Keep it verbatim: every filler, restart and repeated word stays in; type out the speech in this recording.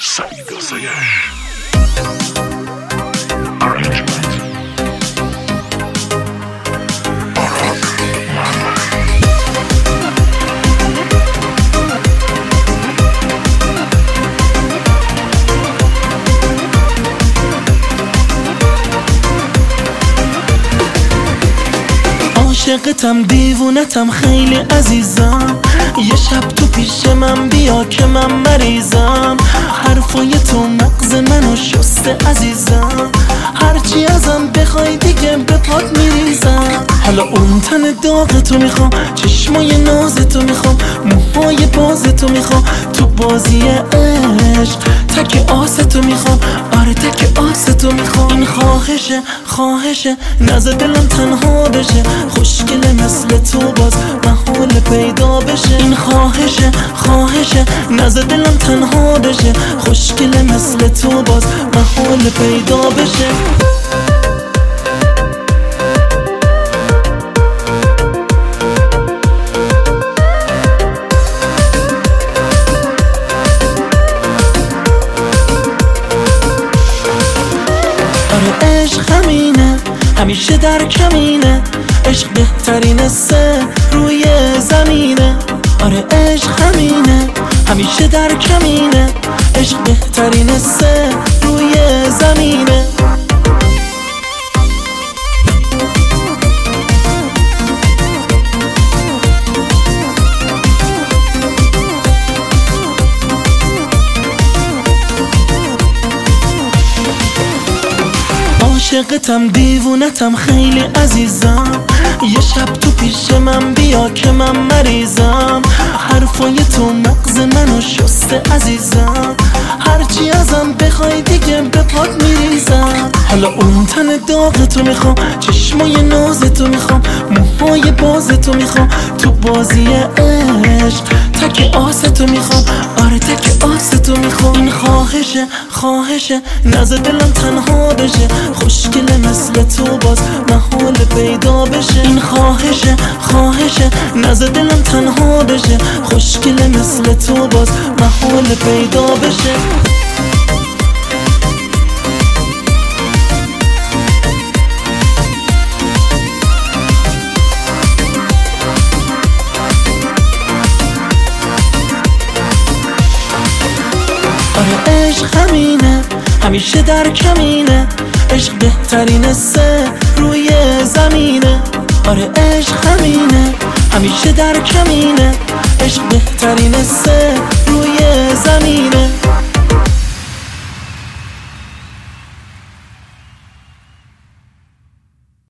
سعید آسایش Arrangement عاشقتم دیوونتم خیلی عزیزم، یه شب تو پیش من بیا که من مریضم. حرفای تو مغز منو شسته عزیزم، هرچی ازم بخوای دیگه به پات میریزم. حالا اون تن داغ تو میخوام، چشمای ناز تو میخوام، موهای باز تو میخوام، تو بازی عشق تک آس تو میخوام، آره تک آس تو میخوام. این خواهشه خواهشه نزد دلم تنها بشه، خوشگله مثل تو باز محال پیدا بشه. این خواهشه خواهشه نزد دلم تنها بشه، خوشگله مثل تو باز محال پیدا بشه. عشق همینه همیشه در کمینه، عشق بهترین سه روی زمینه. آره عشق همینه همیشه در کمینه، عشق بهترین سه روی زمینه. عاشقتم دیوونتم خیلی عزیزم، یه شب تو پیش من بیا که من مریضم. حرفای تو مغز منو شسته عزیزم، هرچی ازم بخوای دیگه به پات میریزم. حالا اون تن داغ تو میخوام، چشمای ناز تو میخوام، موهای باز تو میخوام، تو بازی عشق تک آس تو میخوام، آره تک آس تو میخوام. این خواهشه خواهشه نزد دلم تنها بشه، خوشگله مثل تو باز محال پیدا بشه. این خواهشه خواهشه نزد دلم تنها بشه، خوشگله مثل تو باز محال پیدا بشه. آره عشق همینه همیشه در کمینه، عشق بهترین سه روی زمینه. آره عشق همینه همیشه در کمینه، عشق بهترین سه روی زمینه.